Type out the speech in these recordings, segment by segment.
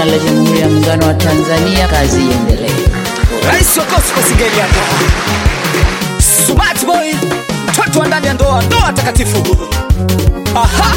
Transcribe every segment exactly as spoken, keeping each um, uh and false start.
la Jamhuri ya Muungano wa Tanzania, kazi iendelee. Rais wa Gospel Singeli hapa. Smart boy, mtoto wa ndani ya ndoa, ndoa takatifu. Aha.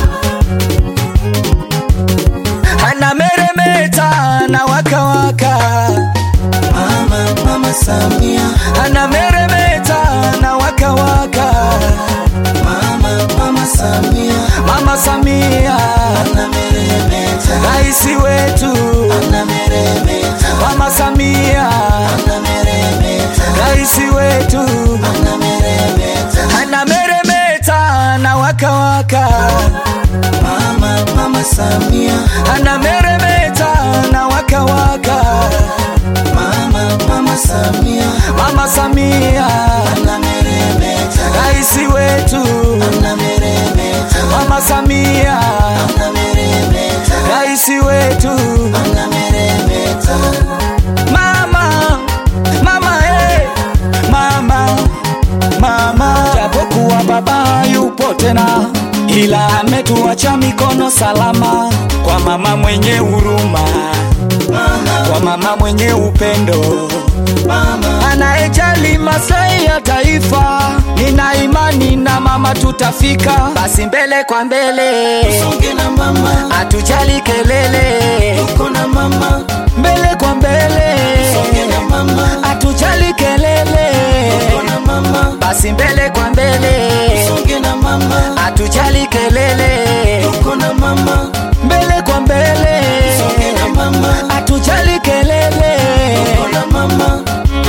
Ana meremeta na waka waka. Mama, Mama Samia. Ana meremeta na waka waka. Mama, Mama Samia. Mama Samia. Ana meremeta. Raisi wetu. Ana meremeta. Mama Samia. Ana meremeta. Raisi wetu. Ana meremeta. Ana meremeta na waka waka. Mama, Mama Samia. Ana meremeta na waka waka. Mama, Mama Samia. Mama Samia. Ana meremeta. Raisi wetu. Ana meremeta. Mama Samia. Ana meremeta. Raisi wetu. Ana meremeta. Mama, mama eh, mama, mama. Japokuwa baba yupo tena, ila ametuacha mikono salama. Kwa mama mwenye huruma, kwa mama mwenye upendo, anayejali maslahi ya taifa. Nina imani na mama tutafika, basi mbele kwa mbele. Tusonge na mama, atujali kelele. tuko na mama, mbele kwa mbele. Tusonge na mama, atujali kelele. tuko na mama, basi mbele kwa mbele. Tusonge na mama, atujali kelele. tuko na mama, mbele kwa mbele. Tusonge na mama, atujali kelele. tuko na mama.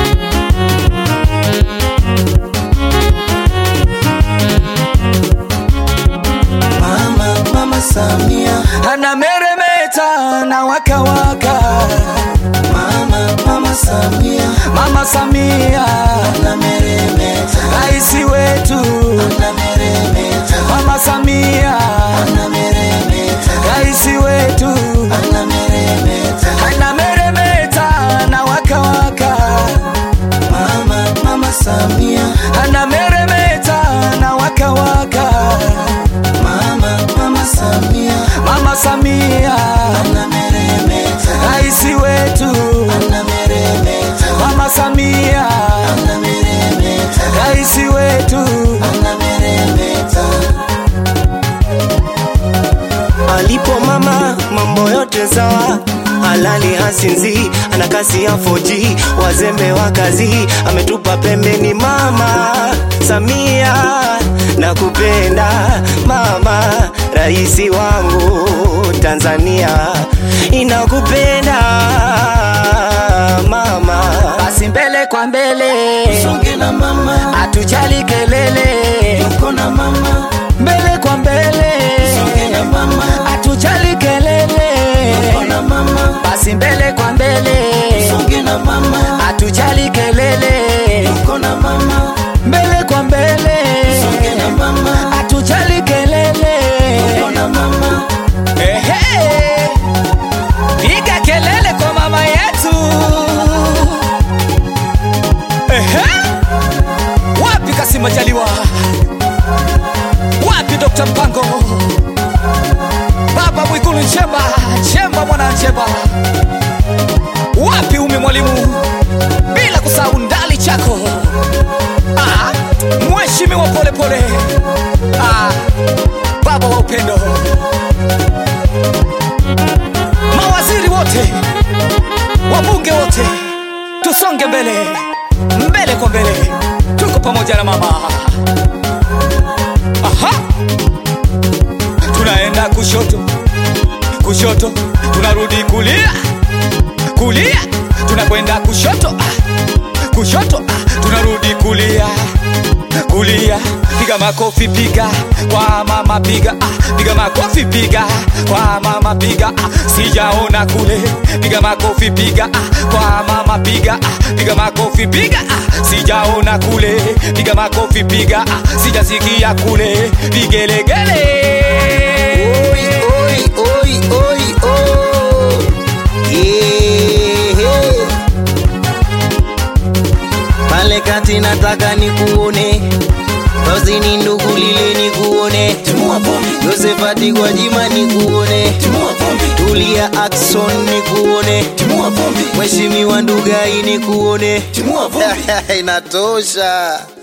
Mama, Mama Samia. Ana meremeta na waka waka. Mama, Mama Samia. Mama Samia. Ana meremeta. Raisi wetu. Ana meremeta. Mama Samia. Ana meremeta. Raisi wetu. Ana meremeta. Ana meremeta na waka waka. Mama, Mama Samia. Ana meremeta na waka waka. Mama, Mama Samia. Mama Samia. Ana meremeta. Raisi wetu. Ana meremeta. Mama Samia. Ana meremeta. Raisi wetu. Ana meremeta. Alipo mama mambo yote sawa, halali hasinzi, ana kasi ya four G, wazembe wa kazi ametupa pembeni. Mama Samia nakupenda mama, raisi wangu Tanzania inakupenda mama. Basi mbele kwa mbele. Tusonge na mama, atujali kelele. tuko na mama, mbele kwa mbele. Tusonge na mama, atujali kelele. tuko na mama, basi mbele kwa mbele. Tusonge na mama, atujali kelele. tuko na mama, mbele kwa mbele. Tusonge na mama, atujali kelele. tuko na mama. Ehe, piga kelele kwa mama yetu. Ehe, wapi Kassim Majaliwa? Wapi Dokta Mpango? Baba Mwigulu Nchemba, Nchemba mwana Nchemba. Wapi Umi Mwalimu? Bila kusahau Ndali Chako. Ah, Mheshimiwa Pole Pole. Ah, baba wa upendo. Mawaziri wote, wabunge wote, tusonge mbele, mbele kwa mbele, tuko pamoja na mama. Aha, tunaenda kushoto, kushoto, tunarudi kulia, kulia, tunakwenda kushoto, ah, kushoto, ah, tunarudi kulia, kulia. Piga makofi piga kwa mama piga, ah, piga makofi piga kwa mama piga, ah, sijaona kule. Piga makofi piga, ah, kwa mama piga, ah, piga makofi piga, ah, sijaona kule. Piga makofi piga, ah, sijasikia kule. Vigelegele. Oi, oi, oi, oi, oh. Yeah. Pale kati nataka nikuone, Rozini ndugu lile nikuone, Timua pombe, Josephat Gwajima nikuone, timua pombe, Tulia Ackson ni kuone, Timua vumbi, Mheshimiwa Ndugai ni kuone. timua vumbi. Inatosha.